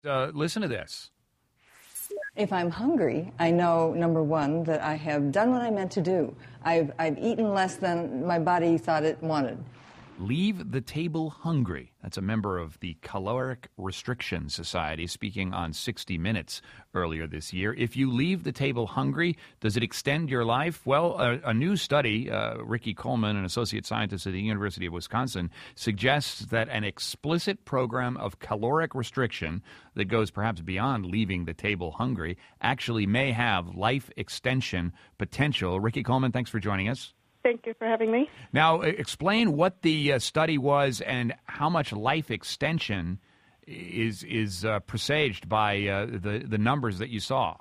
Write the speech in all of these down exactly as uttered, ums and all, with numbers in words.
Uh, listen to this. If I'm hungry, I know, number one, that I have done what I meant to do. I've, I've eaten less than my body thought it wanted. Leave the table hungry. That's a member of the Caloric Restriction Society speaking on sixty minutes earlier this year. If you leave the table hungry, does it extend your life? Well, a, a new study, uh, Ricky Coleman, an associate scientist at the University of Wisconsin, suggests that an explicit program of caloric restriction that goes perhaps beyond leaving the table hungry actually may have life extension potential. Ricky Coleman, thanks for joining us. Thank you for having me. Now, explain what the uh, study was and how much life extension is is uh, presaged by uh, the, the numbers that you saw.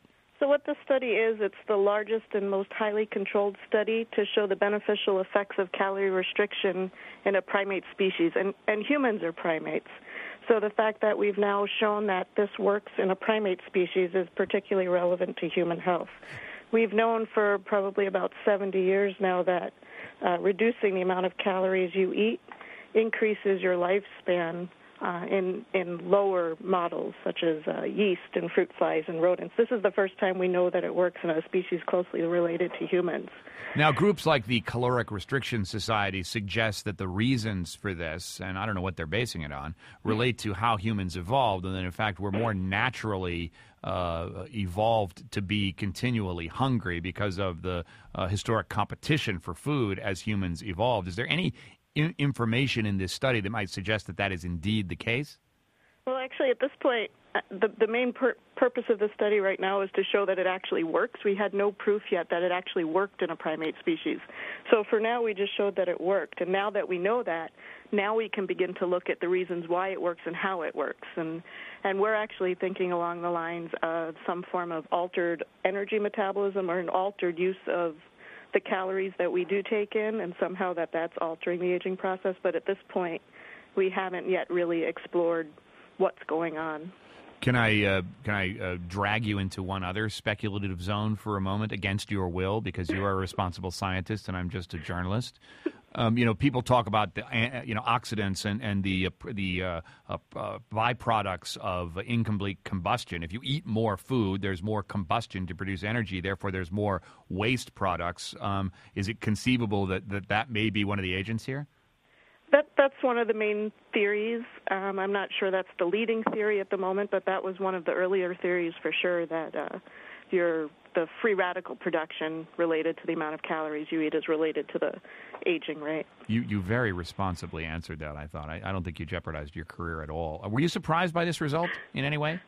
So what the study is, it's the largest and most highly controlled study to show the beneficial effects of calorie restriction in a primate species, and, and humans are primates. So the fact that we've now shown that this works in a primate species is particularly relevant to human health. We've known for probably about seventy years now that uh, reducing the amount of calories you eat increases your lifespan uh, in in lower models such as uh, yeast and fruit flies and rodents. This is the first time we know that it works in a species closely related to humans. Now, groups like the Caloric Restriction Society suggest that the reasons for this, and I don't know what they're basing it on, relate to how humans evolved, and that, in fact, we're more naturally uh, evolved to be continually hungry because of the uh, historic competition for food as humans evolved. Is there any I- information in this study that might suggest that that is indeed the case? Well, actually, at this point, the, the main pur- purpose of the study right now is to show that it actually works. We had no proof yet that it actually worked in a primate species. So for now, we just showed that it worked. And now that we know that, now we can begin to look at the reasons why it works and how it works. And, and we're actually thinking along the lines of some form of altered energy metabolism or an altered use of the calories that we do take in, and somehow that that's altering the aging process. But at this point, we haven't yet really explored what's going on. Can I uh, can I uh, drag you into one other speculative zone for a moment against your will, because you are a responsible scientist and I'm just a journalist? Um, you know, people talk about the uh, you know oxidants and and the uh, the uh, uh, uh, byproducts of incomplete combustion. If you eat more food, there's more combustion to produce energy. Therefore, there's more waste products. Um, is it conceivable that, that that may be one of the agents here? That that's one of the main theories. Um, I'm not sure that's the leading theory at the moment, but that was one of the earlier theories for sure, that uh, your the free radical production related to the amount of calories you eat is related to the aging rate. You you very responsibly answered that, I thought. I, I don't think you jeopardized your career at all. Were you surprised by this result in any way?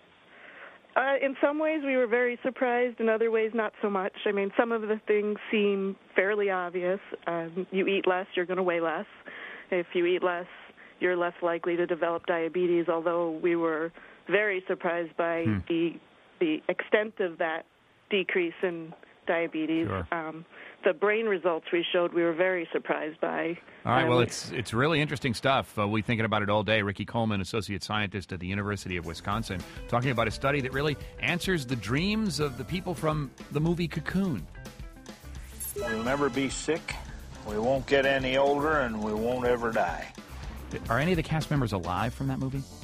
Uh, in some ways, we were very surprised. In other ways, not so much. I mean, some of the things seem fairly obvious. Um, you eat less, you're going to weigh less. If you eat less, you're less likely to develop diabetes, although we were very surprised by hmm. the the extent of that decrease in diabetes. Sure. Um, the brain results we showed, we were very surprised by. All right, um, well, it's it's really interesting stuff. Uh, we're thinking about it all day. Ricky Coleman, associate scientist at the University of Wisconsin, talking about a study that really answers the dreams of the people from the movie Cocoon. We'll never be sick. We won't get any older, and we won't ever die. Are any of the cast members alive from that movie?